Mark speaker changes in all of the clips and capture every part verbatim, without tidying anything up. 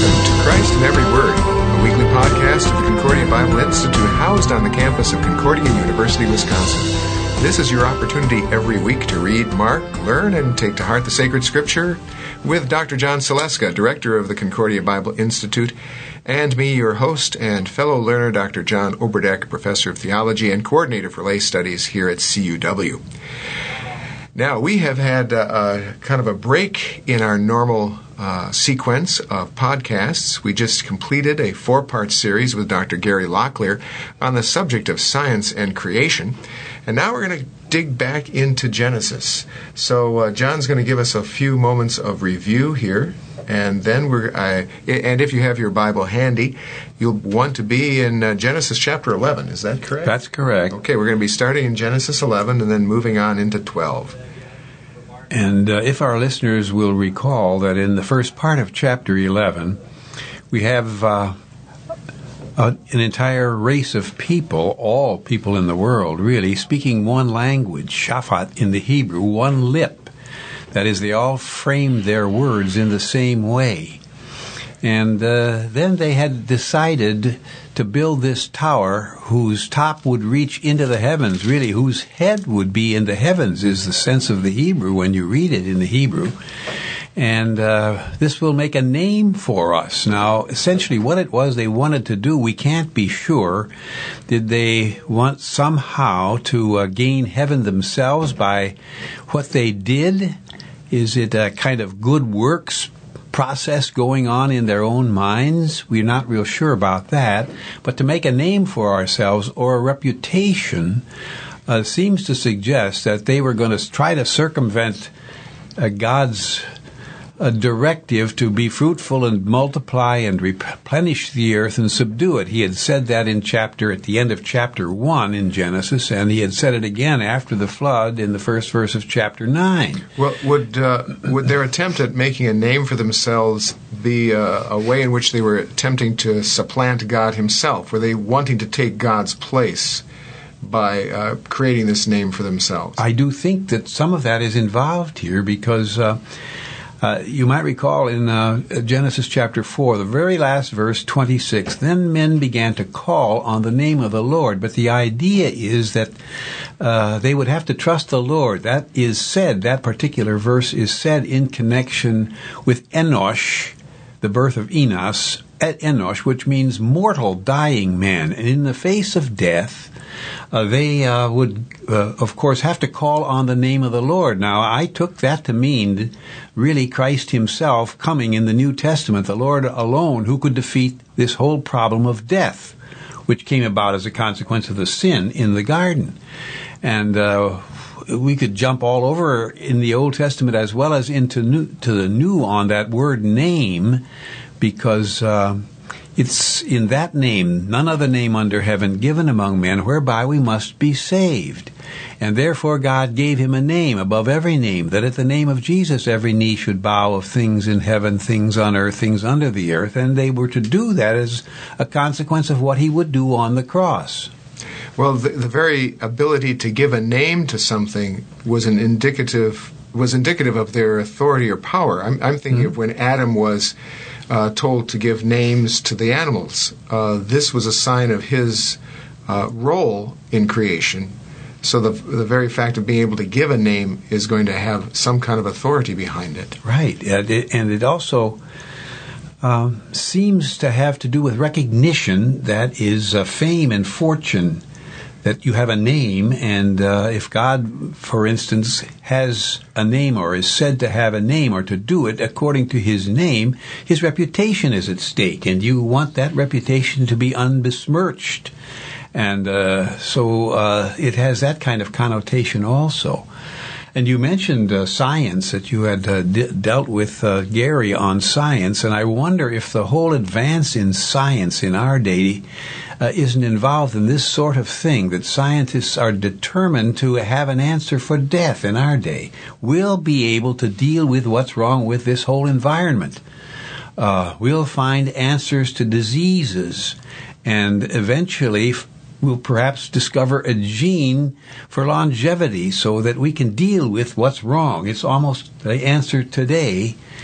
Speaker 1: Welcome to Christ in Every Word, a weekly podcast of the Concordia Bible Institute housed on the campus of Concordia University, Wisconsin. This is your opportunity every week to read, mark, learn, and take to heart the sacred scripture with Doctor John Saleska, director of the Concordia Bible Institute, and me, your host and fellow learner, Doctor John Oberdeck, professor of theology and coordinator for lay studies here at C U W. Now, we have had uh, a kind of a break in our normal uh, sequence of podcasts. We just completed a four-part series with Doctor Gary Locklear on the subject of science and creation. And now we're going to dig back into Genesis. So uh, John's going to give us a few moments of review here. And then we're, uh, and if you have your Bible handy, you'll want to be in uh, Genesis chapter eleven. Is that correct?
Speaker 2: That's correct.
Speaker 1: Okay, we're going to be starting in Genesis eleven and then moving on into twelve.
Speaker 2: And uh, if our listeners will recall that in the first part of chapter eleven, we have uh, a, an entire race of people, all people in the world, really, speaking one language, shaphat in the Hebrew, one lip. That is, they all framed their words in the same way. And uh, then they had decided to build this tower whose top would reach into the heavens, really, whose head would be in the heavens is the sense of the Hebrew when you read it in the Hebrew. And uh, this will make a name for us. Now, essentially what it was they wanted to do, we can't be sure. Did they want somehow to uh, gain heaven themselves by what they did? Is it a kind of good works process going on in their own minds? We're not real sure about that. But to make a name for ourselves or a reputation uh, seems to suggest that they were going to try to circumvent uh, God's a directive to be fruitful and multiply and replenish the earth and subdue it. He had said that in chapter, at the end of chapter one in Genesis, and he had said it again after the flood in the first verse of chapter nine.
Speaker 1: Well, would uh, would their attempt at making a name for themselves be uh, a way in which they were attempting to supplant God himself? Were they wanting to take God's place by uh, creating this name for themselves?
Speaker 2: I do think that some of that is involved here because Uh, Uh, you might recall in uh, Genesis chapter four, the very last verse, twenty-six, then men began to call on the name of the Lord. But the idea is that uh, they would have to trust the Lord. That is said, that particular verse is said in connection with Enosh, the birth of Enos, at Enosh, which means mortal, dying man. And in the face of death, Uh, they uh, would, uh, of course, have to call on the name of the Lord. Now, I took that to mean really Christ himself coming in the New Testament, the Lord alone who could defeat this whole problem of death, which came about as a consequence of the sin in the garden. And uh, we could jump all over in the Old Testament as well as into new, to the New on that word name, because Uh, It's in that name, none other name under heaven given among men, whereby we must be saved. And therefore God gave him a name above every name, that at the name of Jesus every knee should bow of things in heaven, things on earth, things under the earth. And they were to do that as a consequence of what he would do on the cross.
Speaker 1: Well, the, the very ability to give a name to something was an indicative was indicative of their authority or power. I'm, I'm thinking mm-hmm. of when Adam was Uh, told to give names to the animals. Uh, this was a sign of his uh, role in creation. So the the very fact of being able to give a name is going to have some kind of authority behind it.
Speaker 2: Right. And it, and it also um, seems to have to do with recognition, that is uh, fame and fortune, that you have a name, and uh, if God, for instance, has a name or is said to have a name or to do it according to his name, his reputation is at stake, and you want that reputation to be unbesmirched. And uh, so uh, it has that kind of connotation also. And you mentioned uh, science, that you had uh, de- dealt with uh, Gary on science, and I wonder if the whole advance in science in our day uh, isn't involved in this sort of thing, that scientists are determined to have an answer for death in our day. We'll be able to deal with what's wrong with this whole environment. Uh, we'll find answers to diseases, and eventually we'll perhaps discover a gene for longevity so that we can deal with what's wrong. It's almost the answer today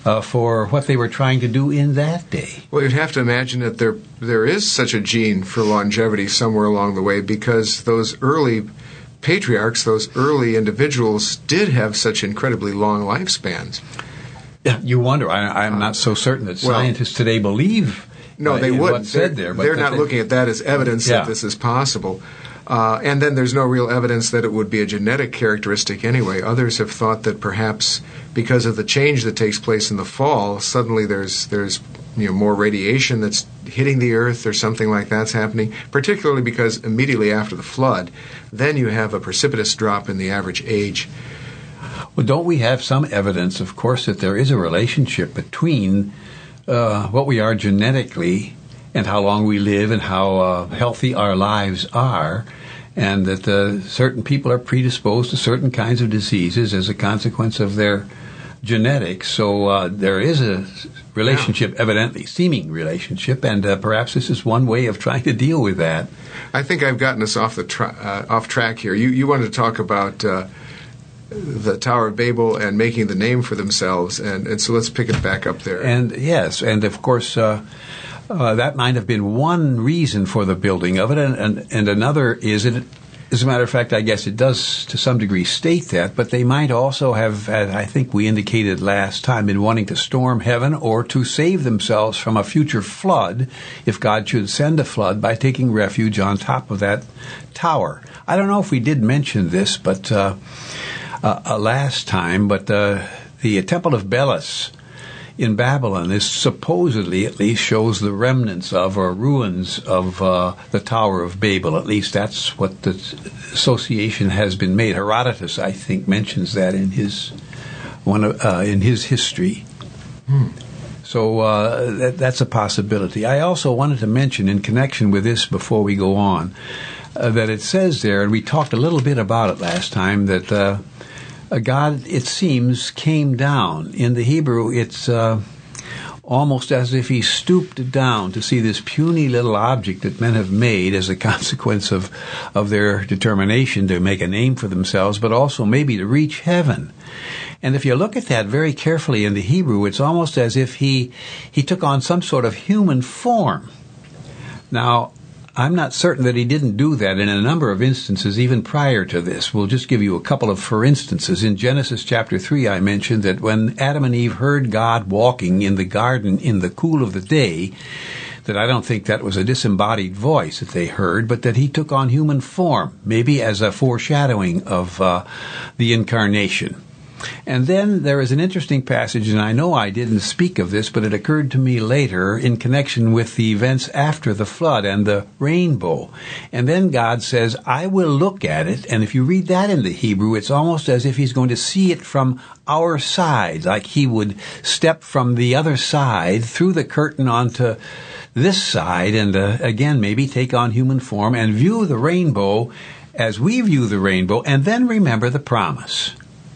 Speaker 2: uh, for what they were trying to do in that day.
Speaker 1: Well, you'd have to imagine that there there is such a gene for longevity somewhere along the way, because those early patriarchs, those early individuals, did have such incredibly long lifespans.
Speaker 2: Yeah, you wonder. I, I'm not so certain that
Speaker 1: well,
Speaker 2: scientists today believe
Speaker 1: No,
Speaker 2: uh,
Speaker 1: they
Speaker 2: in
Speaker 1: wouldn't.
Speaker 2: what's said
Speaker 1: they're
Speaker 2: there. But
Speaker 1: they're not
Speaker 2: they,
Speaker 1: looking at that as evidence
Speaker 2: yeah.
Speaker 1: that this is possible. Uh, and then there's no real evidence that it would be a genetic characteristic anyway. Others have thought that perhaps because of the change that takes place in the fall, suddenly there's there's you know more radiation that's hitting the earth or something like that's happening, particularly because immediately after the flood, then you have a precipitous drop in the average age.
Speaker 2: Well, don't we have some evidence, of course, that there is a relationship between uh, what we are genetically and how long we live and how uh, healthy our lives are, and that uh, certain people are predisposed to certain kinds of diseases as a consequence of their genetics. So uh, there is a relationship, yeah. evidently, seeming relationship, and uh, perhaps this is one way of trying to deal with that.
Speaker 1: I think I've gotten us off the tra- uh, off track here. You you wanted to talk about uh, the Tower of Babel and making the name for themselves, and, and so let's pick it back up there.
Speaker 2: And yes, and of course, uh, uh, that might have been one reason for the building of it, and, and, and another is it. As a matter of fact, I guess it does to some degree state that, but they might also have, as I think we indicated last time, been wanting to storm heaven or to save themselves from a future flood, if God should send a flood, by taking refuge on top of that tower. I don't know if we did mention this, but uh, uh, uh, last time, but uh, the Temple of Belus in Babylon is supposedly, at least, shows the remnants of or ruins of uh, the Tower of Babel. At least that's what the association has been made. Herodotus, I think, mentions that in his one of, uh, in his history. Hmm. So uh, that, that's a possibility. I also wanted to mention, in connection with this, before we go on, uh, that it says there, and we talked a little bit about it last time, that Uh, God, it seems, came down. In the Hebrew, it's uh, almost as if he stooped down to see this puny little object that men have made as a consequence of, of their determination to make a name for themselves, but also maybe to reach heaven. And if you look at that very carefully in the Hebrew, it's almost as if he, he took on some sort of human form. Now, I'm not certain that he didn't do that in a number of instances even prior to this. We'll just give you a couple of for instances. In Genesis chapter three, I mentioned that when Adam and Eve heard God walking in the garden in the cool of the day, that I don't think that was a disembodied voice that they heard, but that he took on human form, maybe as a foreshadowing of uh, the incarnation. And then there is an interesting passage, and I know I didn't speak of this, but it occurred to me later in connection with the events after the flood and the rainbow. And then God says, I will look at it, and if you read that in the Hebrew, it's almost as if he's going to see it from our side, like he would step from the other side through the curtain onto this side, and uh, again, maybe take on human form and view the rainbow as we view the rainbow, and then remember the promise.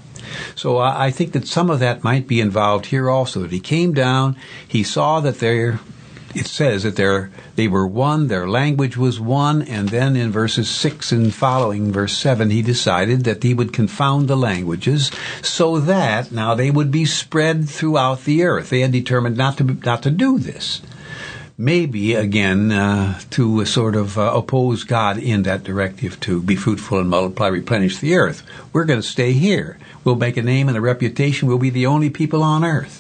Speaker 2: So uh, I think that some of that might be involved here also, that he came down, he saw that there, it says that there, they were one, their language was one, and then in verses six and following, verse seven, he decided that he would confound the languages so that now they would be spread throughout the earth. They had determined not to, not to do this. Maybe, again, uh, to sort of uh, oppose God in that directive to be fruitful and multiply, replenish the earth. We're going to stay here. We'll make a name and a reputation. We'll be the only people on earth.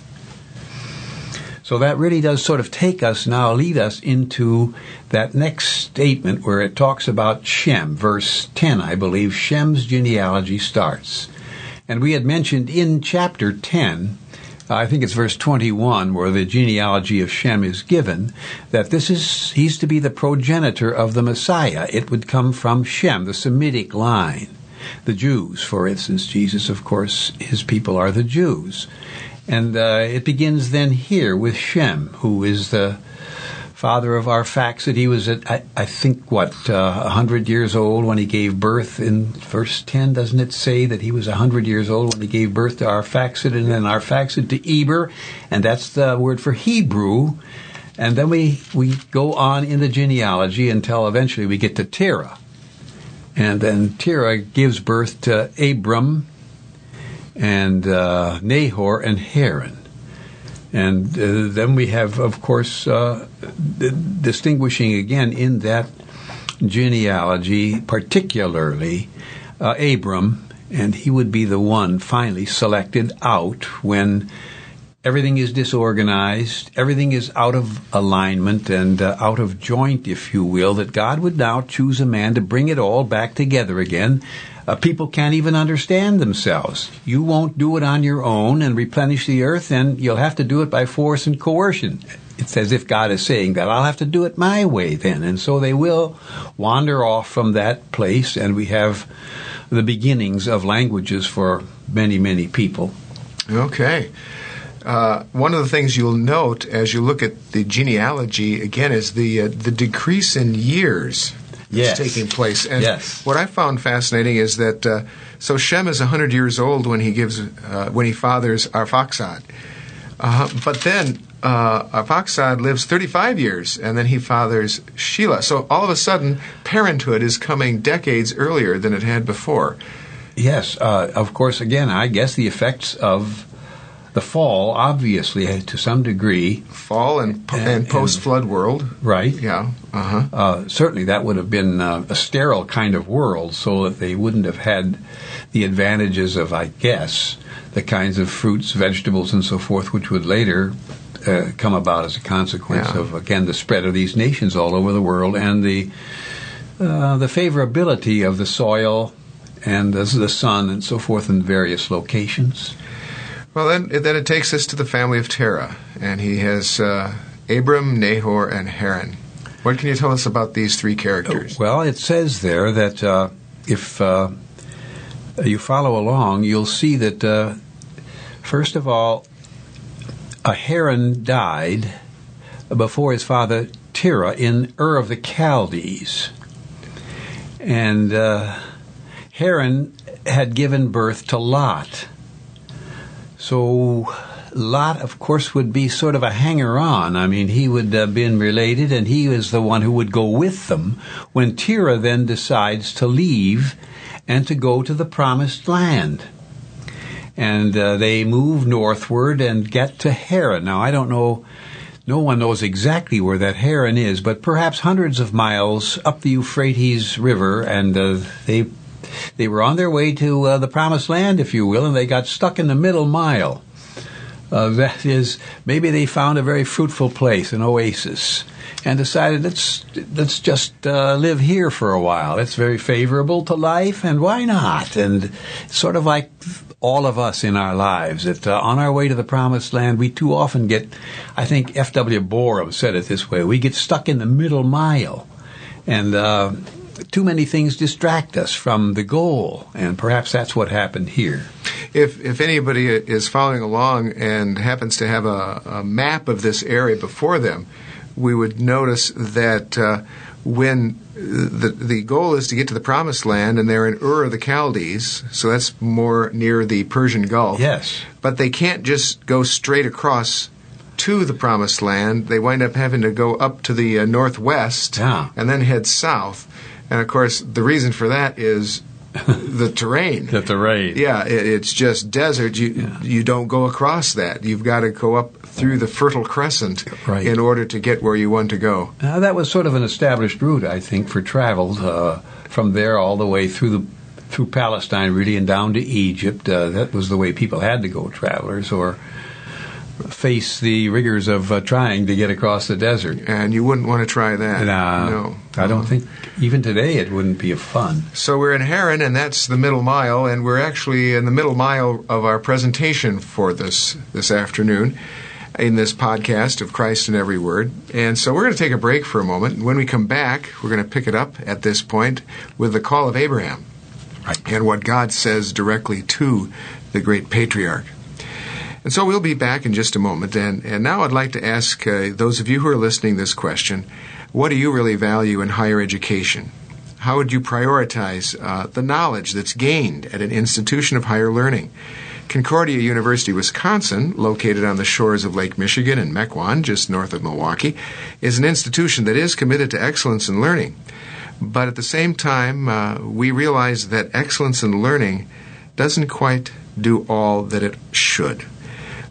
Speaker 2: So that really does sort of take us now, lead us into that next statement where it talks about Shem. Verse ten, I believe, Shem's genealogy starts. And we had mentioned in chapter ten, I think it's verse twenty-one, where the genealogy of Shem is given, that this is, he's to be the progenitor of the Messiah. It would come from Shem, the Semitic line. The Jews, for instance, Jesus, of course, his people are the Jews. And uh, it begins then here with Shem, who is the father of Arphaxad. He was, at, I, I think, what, uh, one hundred years old when he gave birth. In verse ten, doesn't it say that he was one hundred years old when he gave birth to Arphaxad, and then Arphaxad to Eber, and that's the word for Hebrew. And then we, we go on in the genealogy until eventually we get to Terah. And then Terah gives birth to Abram and uh, Nahor and Haran. And uh, then we have, of course, uh, distinguishing again in that genealogy, particularly uh, Abram, and he would be the one finally selected out when everything is disorganized, everything is out of alignment and uh, out of joint, if you will, that God would now choose a man to bring it all back together again. Uh, people can't even understand themselves. You won't do it on your own and replenish the earth, and you'll have to do it by force and coercion. It's as if God is saying that I'll have to do it my way then. And so they will wander off from that place, and we have the beginnings of languages for many, many people.
Speaker 1: Okay. Uh, one of the things you'll note as you look at the genealogy, again, is the uh, the decrease in years
Speaker 2: yes.
Speaker 1: that's taking place. And
Speaker 2: yes.
Speaker 1: what I found fascinating is that, uh, so Shem is one hundred years old when he gives, uh, when he fathers Arphaxad. Uh, but then uh, Arphaxad lives thirty-five years, and then he fathers Shelah. So all of a sudden, parenthood is coming decades earlier than it had before.
Speaker 2: Yes. Uh, of course, again, I guess the effects of the fall, obviously, to some degree.
Speaker 1: Fall and, and, and post-flood world.
Speaker 2: Right.
Speaker 1: Yeah. Uh-huh.
Speaker 2: Uh, certainly that would have been uh, a sterile kind of world, so that they wouldn't have had the advantages of, I guess, the kinds of fruits, vegetables, and so forth, which would later uh, come about as a consequence
Speaker 1: yeah.
Speaker 2: of, again, the spread of these nations all over the world and the uh, the favorability of the soil and the, the sun and so forth in various locations.
Speaker 1: Well, then, then it takes us to the family of Terah, and he has uh, Abram, Nahor, and Haran. What can you tell us about these three characters?
Speaker 2: Well, it says there that uh, if uh, you follow along, you'll see that, uh, first of all, uh, Haran died before his father Terah in Ur of the Chaldees. And uh, Haran had given birth to Lot. So Lot, of course, would be sort of a hanger-on. I mean, he would have been related, and he was the one who would go with them when Terah then decides to leave and to go to the Promised Land. And uh, they move northward and get to Haran. Now, I don't know, no one knows exactly where that Haran is, but perhaps hundreds of miles up the Euphrates River, and uh, they... They were on their way to uh, the Promised Land, if you will, and they got stuck in the middle mile. Uh, that is, maybe they found a very fruitful place, an oasis, and decided, let's let's just uh, live here for a while. It's very favorable to life, and why not? And sort of like all of us in our lives, that uh, on our way to the Promised Land, we too often get, I think F W Borum said it this way, we get stuck in the middle mile. And uh too many things distract us from the goal, and perhaps that's what happened here.
Speaker 1: If if anybody is following along and happens to have a, a map of this area before them, we would notice that uh, when the the goal is to get to the Promised Land, and they're in Ur of the Chaldees, so that's more near the Persian Gulf.
Speaker 2: Yes.
Speaker 1: But they can't just go straight across to the Promised Land. They wind up having to go up to the uh, northwest
Speaker 2: yeah.
Speaker 1: and then head south. And, of course, the reason for that is the terrain.
Speaker 2: The terrain.
Speaker 1: Yeah, it, it's just desert. You
Speaker 2: yeah.
Speaker 1: you don't go across that. You've got to go up through the Fertile Crescent
Speaker 2: right.
Speaker 1: in order to get where you want to go.
Speaker 2: Now, that was sort of an established route, I think, for travel uh, from there all the way through the through Palestine, really, and down to Egypt. Uh, that was the way people had to go, travelers, or face the rigors of uh, trying to get across the desert.
Speaker 1: And you wouldn't want to try that.
Speaker 2: Nah,
Speaker 1: no.
Speaker 2: I don't think, even today, it wouldn't be fun.
Speaker 1: So we're in Haran, and that's the middle mile, and we're actually in the middle mile of our presentation for this this afternoon in this podcast of Christ in Every Word. And so we're going to take a break for a moment, and when we come back, we're going to pick it up at this point with the call of Abraham
Speaker 2: right.
Speaker 1: and what God says directly to the great patriarch. And so we'll be back in just a moment. And, and now I'd like to ask uh, those of you who are listening this question, what do you really value in higher education? How would you prioritize uh, the knowledge that's gained at an institution of higher learning? Concordia University, Wisconsin, located on the shores of Lake Michigan in Mequon, just north of Milwaukee, is an institution that is committed to excellence in learning. But at the same time, uh, we realize that excellence in learning doesn't quite do all that it should.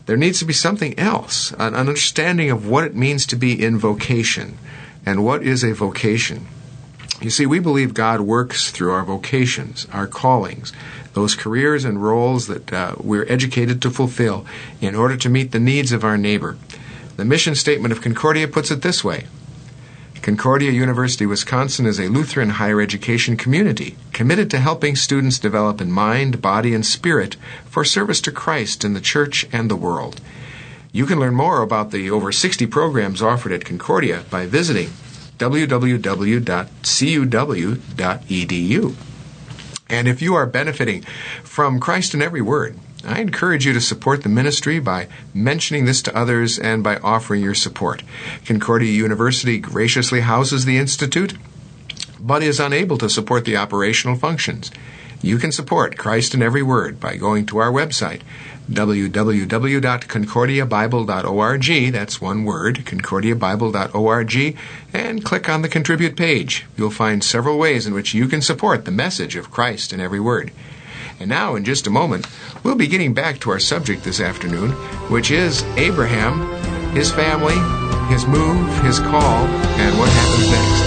Speaker 1: there needs to be something else, an understanding of what it means to be in vocation. And what is a vocation? You see, we believe God works through our vocations, our callings, those careers and roles that uh, we're educated to fulfill in order to meet the needs of our neighbor. The mission statement of Concordia puts it this way: Concordia University, Wisconsin is a Lutheran higher education community committed to helping students develop in mind, body, and spirit for service to Christ in the church and the world. You can learn more about the over sixty programs offered at Concordia by visiting w w w dot c u w dot e d u. And if you are benefiting from Christ in every word, I encourage you to support the ministry by mentioning this to others and by offering your support. Concordia University graciously houses the Institute, but is unable to support the operational functions. You can support Christ in every word by going to our website, w w w dot concordia bible dot org, that's one word, concordia bible dot org, and click on the Contribute page. You'll find several ways in which you can support the message of Christ in every word. And now, in just a moment, we'll be getting back to our subject this afternoon, which is Abraham, his family, his move, his call, and what happens next.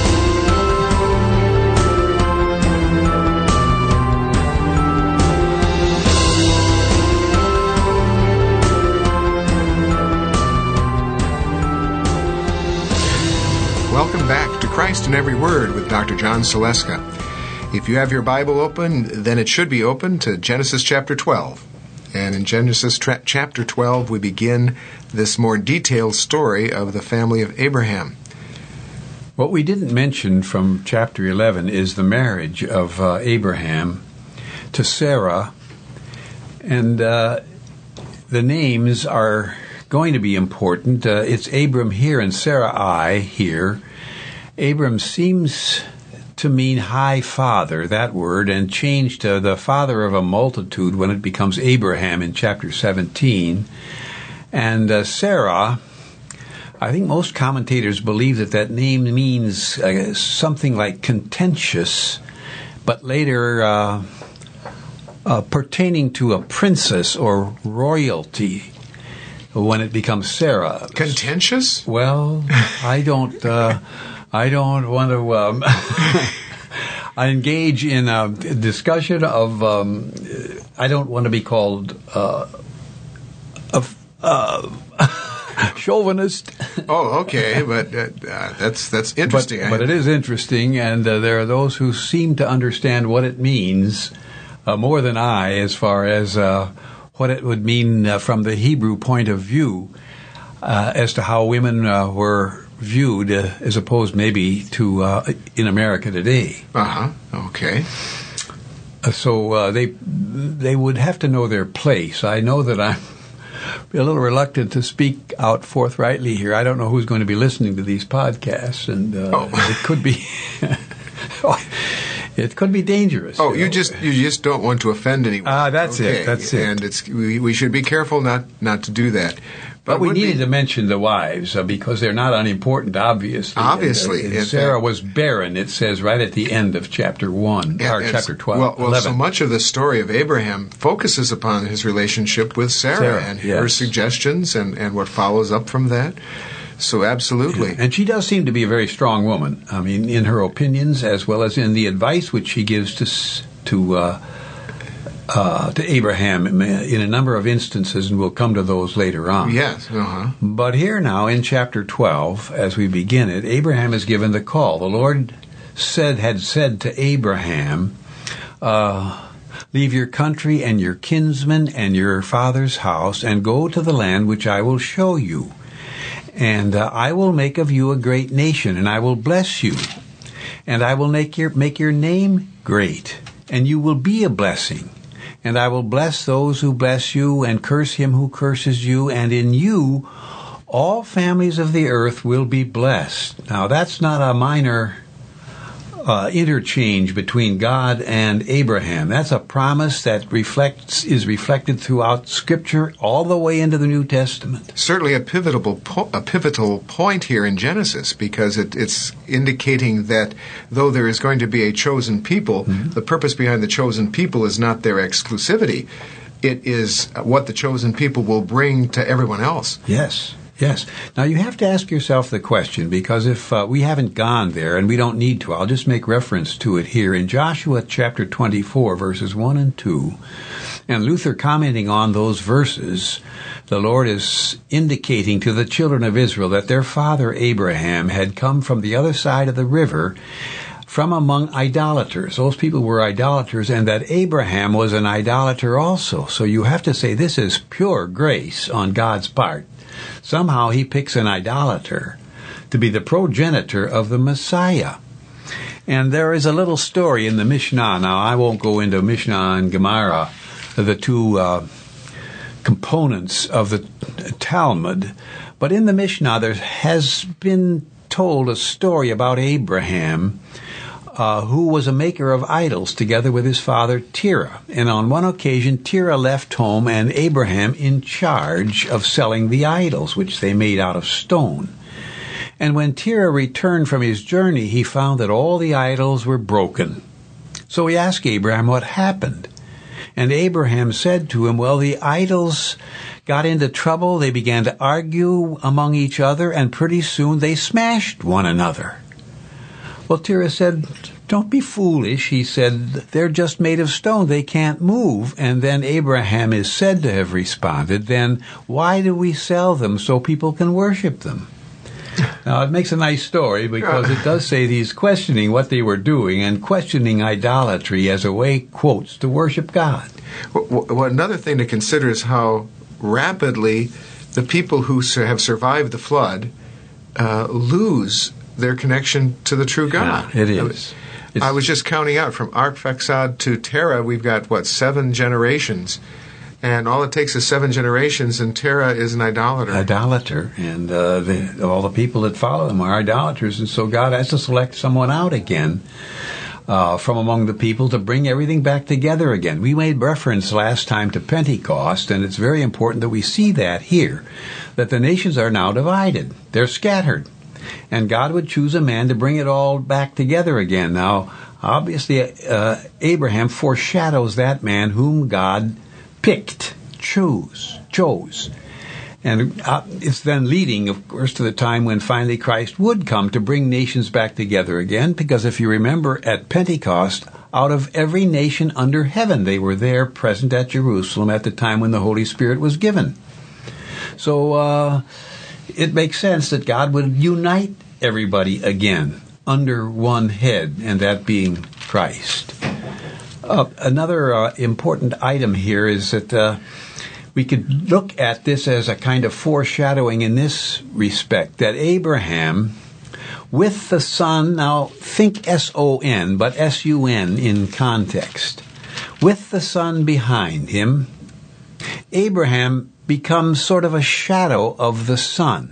Speaker 1: Welcome back to Christ in Every Word with Doctor John Saleska. If you have your Bible open, then it should be open to Genesis chapter twelve. And in Genesis tra- chapter twelve, we begin this more detailed story of the family of Abraham.
Speaker 2: What we didn't mention from chapter eleven is the marriage of uh, Abraham to Sarah. And uh, the names are going to be important. Uh, it's Abram here and Sarai here. Abram seems to mean high father, that word, and changed to the father of a multitude when it becomes Abraham in chapter seventeen. And uh, Sarah, I think most commentators believe that that name means uh, something like contentious, but later uh, uh, pertaining to a princess or royalty when it becomes Sarah.
Speaker 1: Contentious?
Speaker 2: Well, I don't... Uh, I don't want to um, I engage in a discussion of, um, I don't want to be called uh, a uh, chauvinist.
Speaker 1: Oh, okay, but uh, that's that's interesting.
Speaker 2: But, but it is interesting, and uh, there are those who seem to understand what it means uh, more than I, as far as uh, what it would mean uh, from the Hebrew point of view, uh, as to how women uh, were viewed uh, as opposed maybe to uh, in America today.
Speaker 1: Uh-huh. Okay.
Speaker 2: Uh, so uh, they they would have to know their place. I know that I'm a little reluctant to speak out forthrightly here. I don't know who's going to be listening to these podcasts, and uh,
Speaker 1: oh.
Speaker 2: it could be it could be dangerous.
Speaker 1: Oh,
Speaker 2: you,
Speaker 1: you
Speaker 2: know?
Speaker 1: just you just don't want to offend anyone.
Speaker 2: Ah, uh, that's
Speaker 1: okay.
Speaker 2: it. That's it.
Speaker 1: And it's we, we should be careful not not to do that.
Speaker 2: But, but we needed
Speaker 1: be,
Speaker 2: to mention the wives uh, because they're not unimportant, obviously.
Speaker 1: Obviously.
Speaker 2: And, uh, and Sarah was barren, it says right at the end of chapter one, or chapter twelve.
Speaker 1: Well, well
Speaker 2: eleven.
Speaker 1: So much of the story of Abraham focuses upon his relationship with Sarah,
Speaker 2: Sarah
Speaker 1: and
Speaker 2: yes.
Speaker 1: her suggestions and, and what follows up from that. So absolutely.
Speaker 2: Yeah. And she does seem to be a very strong woman. I mean, in her opinions as well as in the advice which she gives to to uh, Uh, to Abraham in a number of instances, and we'll come to those later on.
Speaker 1: Yes. Uh-huh.
Speaker 2: But here now in chapter twelve, as we begin it, Abraham is given the call. The Lord said had said to Abraham, uh, "Leave your country and your kinsmen and your father's house, and go to the land which I will show you. And uh, I will make of you a great nation, and I will bless you, and I will make your make your name great, and you will be a blessing. And I will bless those who bless you, and curse him who curses you, and in you all families of the earth will be blessed." Now, that's not a minor uh, interchange between God and Abraham. That's a promise that reflects is reflected throughout Scripture all the way into the New Testament.
Speaker 1: Certainly a pivotal po- a pivotal point here in Genesis, because it, it's indicating that though there is going to be a chosen people, mm-hmm. the purpose behind the chosen people is not their exclusivity. it is what the chosen people will bring to everyone else.
Speaker 2: Yes. Yes. Now, you have to ask yourself the question, because if uh, we haven't gone there, and we don't need to, I'll just make reference to it here in Joshua chapter twenty-four, verses one and two. And Luther, commenting on those verses, the Lord is indicating to the children of Israel that their father Abraham had come from the other side of the river, from among idolaters. Those people were idolaters, and that Abraham was an idolater also. So you have to say this is pure grace on God's part. Somehow he picks an idolater to be the progenitor of the Messiah. And there is a little story in the Mishnah. Now, I won't go into Mishnah and Gemara, the two uh, components of the Talmud, but in the Mishnah there has been told a story about Abraham, uh, who was a maker of idols together with his father Terah. And on one occasion, Terah left home and Abraham in charge of selling the idols, which they made out of stone. And when Terah returned from his journey, he found that all the idols were broken. So he asked Abraham what happened. And Abraham said to him, well, the idols got into trouble. They began to argue among each other, and pretty soon they smashed one another. Well, Terah said, don't be foolish. He said, they're just made of stone. They can't move. And then Abraham is said to have responded, then why do we sell them so people can worship them? Now, it makes a nice story because it does say he's questioning what they were doing and questioning idolatry as a way, quotes, to worship God.
Speaker 1: Well, well, another thing to consider is how rapidly the people who have survived the flood uh, lose their connection to the true God.
Speaker 2: Yeah, it is.
Speaker 1: I, I was just counting out from Arphaxad to Terah, we've got, what, seven generations. And all it takes is seven generations, and Terah is an idolater.
Speaker 2: Idolater, and uh, the, all the people that follow him are idolaters, and so God has to select someone out again uh, from among the people to bring everything back together again. We made reference last time to Pentecost, and it's very important that we see that here, that the nations are now divided. They're scattered, and God would choose a man to bring it all back together again. Now, obviously, uh, Abraham foreshadows that man whom God picked, chose, chose. And uh, it's then leading, of course, to the time when finally Christ would come to bring nations back together again, because if you remember, at Pentecost, out of every nation under heaven, they were there present at Jerusalem at the time when the Holy Spirit was given. So uh, it makes sense that God would unite everybody again under one head, and that being Christ. Uh, another uh, important item here is that uh, we could look at this as a kind of foreshadowing in this respect, that Abraham, with the son, now think S O N, but S U N in context, with the son behind him, Abraham becomes sort of a shadow of the son.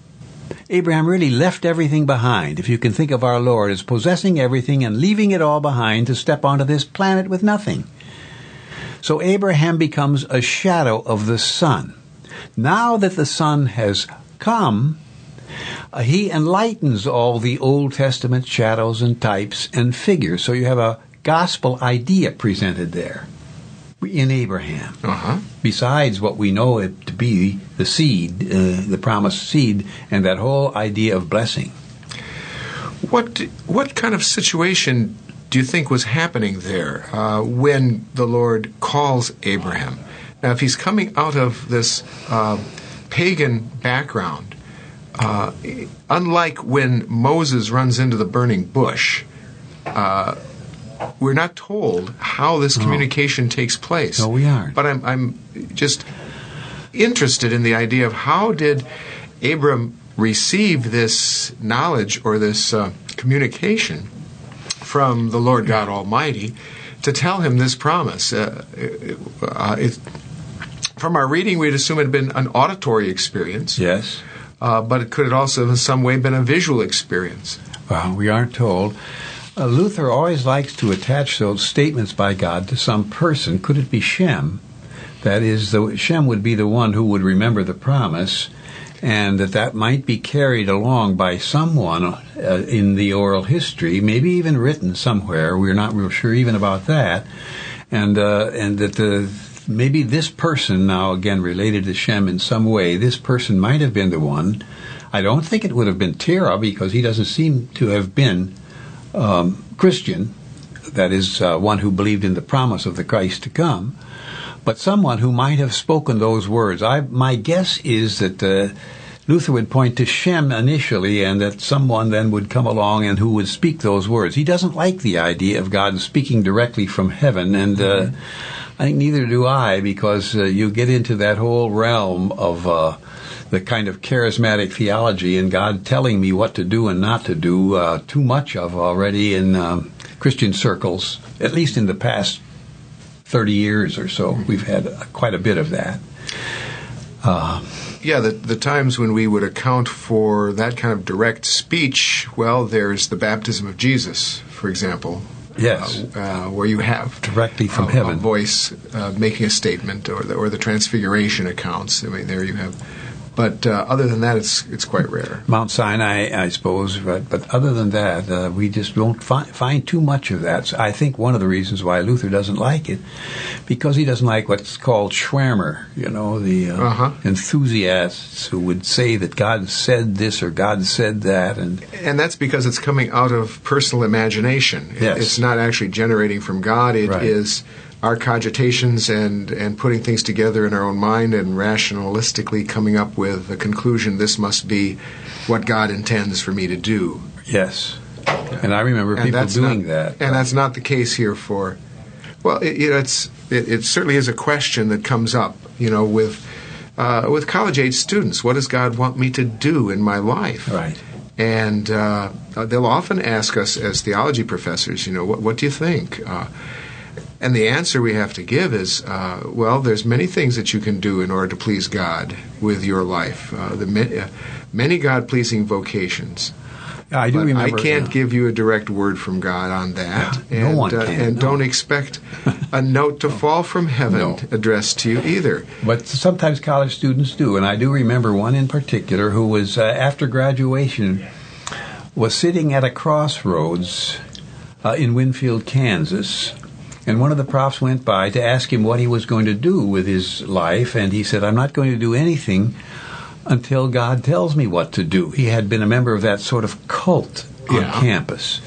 Speaker 2: Abraham really left everything behind, if you can think of our Lord as possessing everything and leaving it all behind to step onto this planet with nothing. So Abraham becomes a shadow of the Son. Now that the Son has come, uh, he enlightens all the Old Testament shadows and types and figures. So you have a gospel idea presented there in Abraham.
Speaker 1: Uh-huh.
Speaker 2: Besides what we know it to be the seed, uh, the promised seed, and that whole idea of blessing.
Speaker 1: What what kind of situation do you think was happening there uh, when the Lord calls Abraham? Now, if he's coming out of this uh, pagan background, uh, unlike when Moses runs into the burning bush, uh, we're not told how this communication oh. takes place.
Speaker 2: No, we aren't.
Speaker 1: But I'm, I'm just interested in the idea of how did Abram receive this knowledge or this uh, communication from the Lord God Almighty to tell him this promise. Uh, uh, it, from our reading, we'd assume it had been an auditory experience.
Speaker 2: Yes.
Speaker 1: Uh, but it could have also in some way been a visual experience.
Speaker 2: Well, we aren't told. Uh, Luther always likes to attach those statements by God to some person. Could it be Shem? That is, the, Shem would be the one who would remember the promise, and that that might be carried along by someone uh, in the oral history, maybe even written somewhere. We're not real sure even about that, and uh, and that the maybe this person, now again related to Shem in some way, this person might have been the one. I don't think it would have been Terah, because he doesn't seem to have been um, Christian, that is, uh, one who believed in the promise of the Christ to come, but someone who might have spoken those words. I, my guess is that uh, Luther would point to Shem initially, and that someone then would come along and who would speak those words. He doesn't like the idea of God speaking directly from heaven, and uh, I think neither do I, because uh, you get into that whole realm of uh, the kind of charismatic theology and God telling me what to do and not to do, uh, too much of already in um, Christian circles, at least in the past thirty years or so. We've had uh, quite a bit of that. Uh,
Speaker 1: Yeah, the, the times when we would account for that kind of direct speech, well, there's the baptism of Jesus, for example.
Speaker 2: Yes.
Speaker 1: Uh, uh, where you have
Speaker 2: directly from
Speaker 1: a,
Speaker 2: heaven.
Speaker 1: a voice uh, making a statement, or the, or the Transfiguration accounts. I mean, there you have. But uh, other than that, it's it's quite rare.
Speaker 2: Mount Sinai, I suppose, but, but other than that, uh, we just don't fi- find too much of that. So I think one of the reasons why Luther doesn't like it, because he doesn't like what's called Schwärmer, you know, the uh, uh-huh. enthusiasts who would say that God said this or God said that. And
Speaker 1: and that's because it's coming out of personal imagination.
Speaker 2: Yes.
Speaker 1: It's not actually generating from God. It
Speaker 2: right.
Speaker 1: is our cogitations and, and putting things together in our own mind and rationalistically coming up with a conclusion, this must be what God intends for me to do.
Speaker 2: Yes. And I remember
Speaker 1: and
Speaker 2: people doing
Speaker 1: not,
Speaker 2: that.
Speaker 1: And that's not the case here for, well, it, you know, it's, it, it certainly is a question that comes up, you know, with, uh, with college-age students. What does God want me to do in my life?
Speaker 2: Right.
Speaker 1: And uh, they'll often ask us as theology professors, you know, what, what do you think? Uh, And the answer we have to give is, uh, well, there's many things that you can do in order to please God with your life. Uh, the ma- uh, many God-pleasing vocations.
Speaker 2: I do
Speaker 1: but
Speaker 2: remember.
Speaker 1: I can't
Speaker 2: yeah.
Speaker 1: give you a direct word from God on that.
Speaker 2: Yeah,
Speaker 1: and,
Speaker 2: no one
Speaker 1: uh,
Speaker 2: can.
Speaker 1: And
Speaker 2: no.
Speaker 1: don't expect a note to fall from heaven
Speaker 2: No.
Speaker 1: addressed to you either.
Speaker 2: But sometimes college students do, and I do remember one in particular who was, uh, after graduation, was sitting at a crossroads uh, in Winfield, Kansas. And one of the profs went by to ask him what he was going to do with his life, and he said, I'm not going to do anything until God tells me what to do. He had been a member of that sort of cult on
Speaker 1: yeah.
Speaker 2: campus.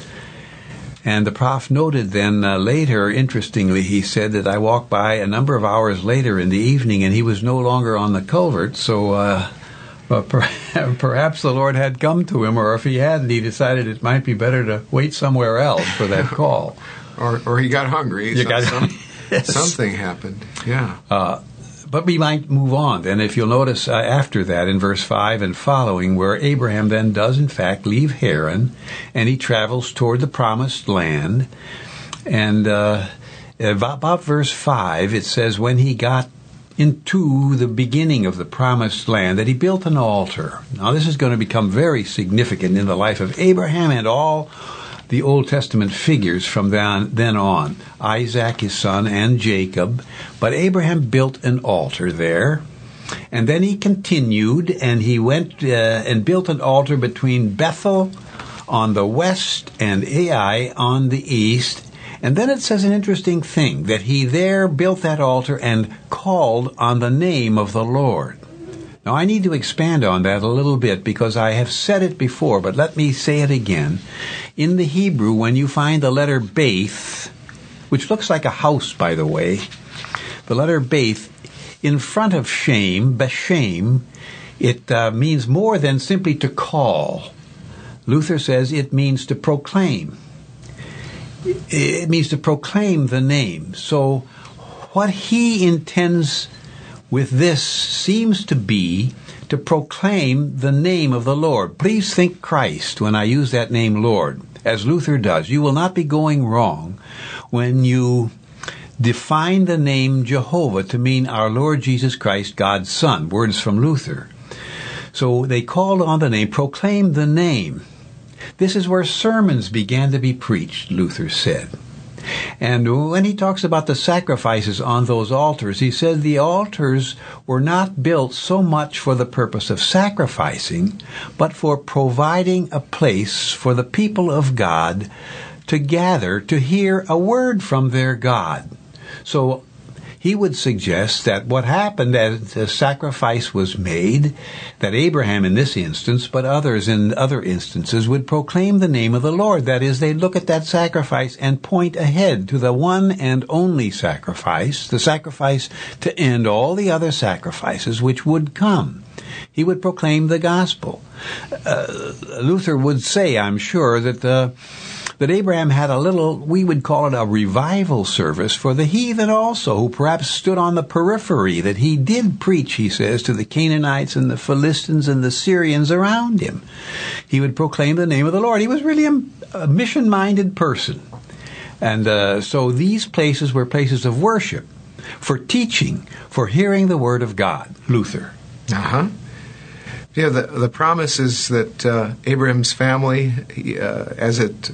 Speaker 2: And the prof noted then uh, later, interestingly, he said that I walked by a number of hours later in the evening, and he was no longer on the culvert, so uh, well, per- perhaps the Lord had come to him, or if he hadn't, he decided it might be better to wait somewhere else for that call.
Speaker 1: Or, or he got hungry.
Speaker 2: You
Speaker 1: so
Speaker 2: got,
Speaker 1: some,
Speaker 2: yes.
Speaker 1: Something happened. Yeah.
Speaker 2: Uh, but we might move on then. If you'll notice uh, after that in verse five and following, where Abraham then does in fact leave Haran, and he travels toward the promised land. And uh, about, about verse five, it says, when he got into the beginning of the promised land, that he built an altar. Now this is going to become very significant in the life of Abraham and all the Old Testament figures from then, then on, Isaac, his son, and Jacob. But Abraham built an altar there, and then he continued, and he went uh, and built an altar between Bethel on the west and Ai on the east. And then it says an interesting thing, that he there built that altar and called on the name of the Lord. Now, I need to expand on that a little bit because I have said it before, but let me say it again. In the Hebrew, when you find the letter Beth, which looks like a house, by the way, the letter Beth, in front of Shem, Beshem, it uh, means more than simply to call. Luther says it means to proclaim. It means to proclaim the name. So what he intends with this seems to be to proclaim the name of the Lord. Please think Christ when I use that name Lord, as Luther does. You will not be going wrong when you define the name Jehovah to mean our Lord Jesus Christ, God's Son. Words from Luther. So they called on the name, proclaimed the name. This is where sermons began to be preached, Luther said. And when he talks about the sacrifices on those altars, he said the altars were not built so much for the purpose of sacrificing, but for providing a place for the people of God to gather to hear a word from their God. So he would suggest that what happened as the sacrifice was made, that Abraham in this instance, but others in other instances, would proclaim the name of the Lord. That is, they'd look at that sacrifice and point ahead to the one and only sacrifice, the sacrifice to end all the other sacrifices which would come. He would proclaim the gospel. Uh, Luther would say, I'm sure, that the that Abraham had a little, we would call it a revival service for the heathen also, who perhaps stood on the periphery, that he did preach, he says, to the Canaanites and the Philistines and the Syrians around him. He would proclaim the name of the Lord. He was really a, a mission-minded person. And uh, so these places were places of worship, for teaching, for hearing the word of God. Luther.
Speaker 1: Uh-huh. Yeah, the, the promise is that uh, Abraham's family, uh, as it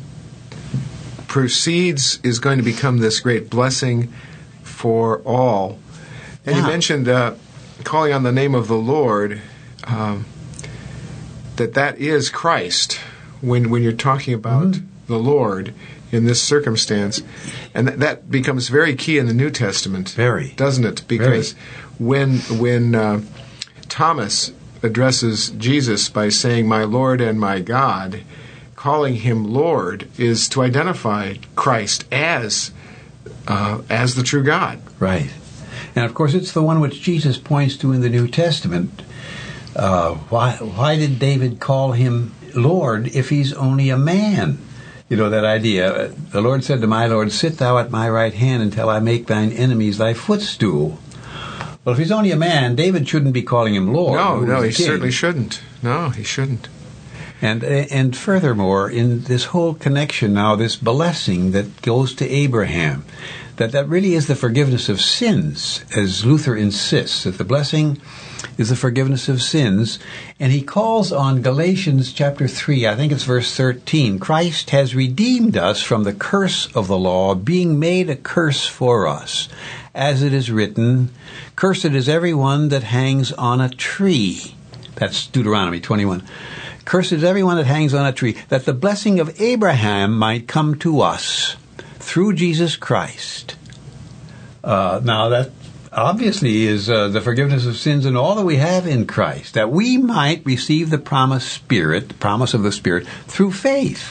Speaker 1: proceeds, is going to become this great blessing for all. And
Speaker 2: yeah.
Speaker 1: you mentioned uh, calling on the name of the Lord, um, that that is Christ when when you're talking about mm-hmm. the Lord in this circumstance. And th- that becomes very key in the New Testament.
Speaker 2: Very.
Speaker 1: Doesn't it? Because
Speaker 2: very.
Speaker 1: when when uh, Thomas addresses Jesus by saying, "My Lord and my God," calling him Lord is to identify Christ as uh, as the true God.
Speaker 2: Right. And of course it's the one which Jesus points to in the New Testament. Uh, why, why did David call him Lord if he's only a man? You know, that idea. The Lord said to my Lord, "Sit thou at my right hand until I make thine enemies thy footstool." Well, if he's only a man, David shouldn't be calling him Lord.
Speaker 1: No, no, he certainly shouldn't. No, he shouldn't.
Speaker 2: And and furthermore, in this whole connection now, this blessing that goes to Abraham, that that really is the forgiveness of sins, as Luther insists, that the blessing is the forgiveness of sins. And he calls on Galatians chapter three, I think it's verse thirteen, Christ has redeemed us from the curse of the law, being made a curse for us. As it is written, cursed is everyone that hangs on a tree. That's Deuteronomy twenty-one. Cursed is everyone that hangs on a tree, that the blessing of Abraham might come to us through Jesus Christ. Uh, now that obviously is uh, the forgiveness of sins and all that we have in Christ, that we might receive the promised Spirit, the promise of the Spirit, through faith.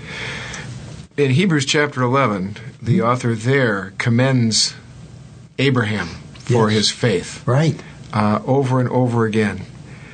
Speaker 1: In Hebrews chapter eleven, the mm-hmm. author there commends Abraham for
Speaker 2: yes.
Speaker 1: his faith.
Speaker 2: Right.
Speaker 1: Uh, over and over again.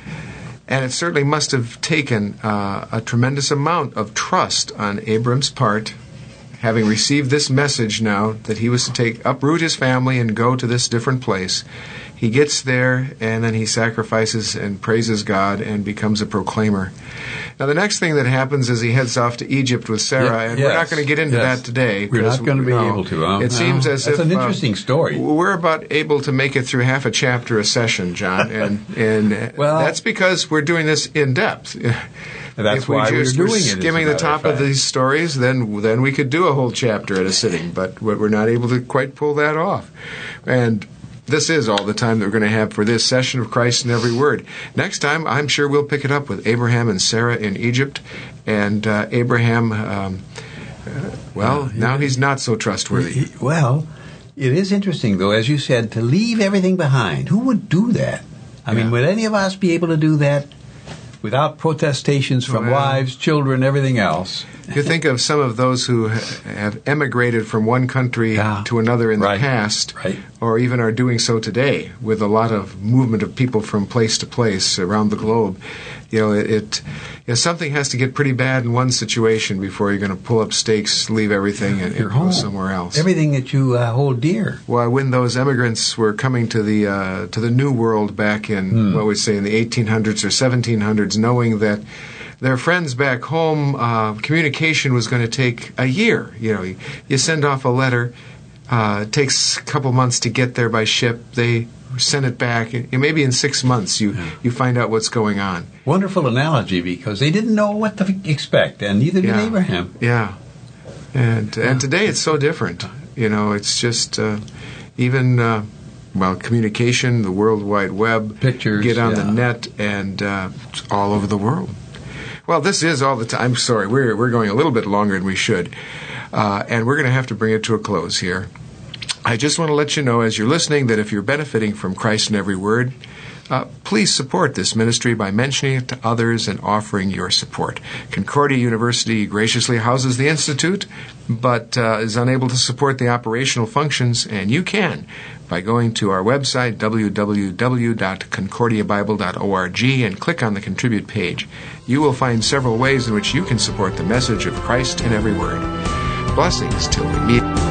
Speaker 1: And it certainly must have taken uh, a tremendous amount of trust on Abram's part, having received this message now that he was to take uproot his family and go to this different place. He gets there, and then he sacrifices and praises God and becomes a proclaimer. Now, the next thing that happens is he heads off to Egypt with Sarah,
Speaker 2: yeah,
Speaker 1: and
Speaker 2: yes,
Speaker 1: we're not going to get into
Speaker 2: yes.
Speaker 1: that today.
Speaker 2: We're not going to be
Speaker 1: no,
Speaker 2: able to. Huh?
Speaker 1: It
Speaker 2: no,
Speaker 1: seems as
Speaker 2: that's
Speaker 1: if
Speaker 2: an interesting
Speaker 1: uh,
Speaker 2: story.
Speaker 1: We're about able to make it through half a chapter a session, John, and and
Speaker 2: well,
Speaker 1: that's because we're doing this in depth.
Speaker 2: That's
Speaker 1: if we
Speaker 2: why
Speaker 1: just
Speaker 2: we're
Speaker 1: were
Speaker 2: doing
Speaker 1: skimming
Speaker 2: it.
Speaker 1: the top of, of these stories, then then we could do a whole chapter at a sitting, but we're not able to quite pull that off. And this is all the time that we're going to have for this session of Christ in Every Word. Next time, I'm sure we'll pick it up with Abraham and Sarah in Egypt, and uh, Abraham, um, uh, well, uh, now he's not so trustworthy.
Speaker 2: He, well, it is interesting, though, as you said, to leave everything behind. Who would do that? I yeah. mean, would any of us be able to do that without protestations from well, wives, children, everything else?
Speaker 1: You think of some of those who ha- have emigrated from one country yeah. to another in
Speaker 2: right.
Speaker 1: the past,
Speaker 2: right.
Speaker 1: or even are doing so today, with a lot of movement of people from place to place around the globe. You know, it, it you know, something has to get pretty bad in one situation before you're going to pull up stakes, leave everything, and, and go somewhere else.
Speaker 2: Everything that you uh, hold dear.
Speaker 1: Well, when those immigrants were coming to the uh, to the New World back in, hmm. what we say, in the eighteen hundreds or seventeen hundreds, knowing that their friends back home, uh, communication was going to take a year. You know, you, you send off a letter, uh, it takes a couple months to get there by ship. They send it back, and maybe in six months you, yeah. you find out what's going on.
Speaker 2: Wonderful analogy, because they didn't know what to expect, and neither did
Speaker 1: yeah.
Speaker 2: Abraham.
Speaker 1: Yeah, and
Speaker 2: yeah.
Speaker 1: and today it's so different. You know, it's just uh, even. Uh, Well, communication, the World Wide Web,
Speaker 2: pictures,
Speaker 1: get on
Speaker 2: yeah.
Speaker 1: the net, and uh, it's all over the world. Well, this is all the time. I'm sorry, we're we're going a little bit longer than we should, uh, and we're going to have to bring it to a close here. I just want to let you know as you're listening that if you're benefiting from Christ in Every Word, uh, please support this ministry by mentioning it to others and offering your support. Concordia University graciously houses the Institute, but uh, is unable to support the operational functions, and you can by going to our website, w w w dot concordia bible dot org, and click on the Contribute page. You will find several ways in which you can support the message of Christ in Every Word. Blessings till we meet.